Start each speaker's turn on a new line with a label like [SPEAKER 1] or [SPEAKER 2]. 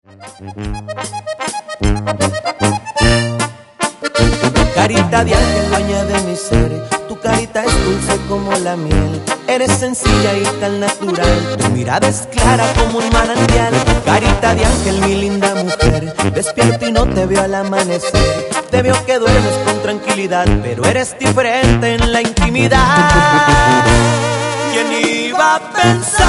[SPEAKER 1] Carita de ángel, dueña de mi ser, tu carita es dulce como la miel. Eres sencilla y tan natural, tu mirada es clara como un manantial. Carita de ángel, mi linda mujer, despierto y no te veo al amanecer. Te veo que duermes con tranquilidad, pero eres diferente en la intimidad. ¿Quién iba a pensar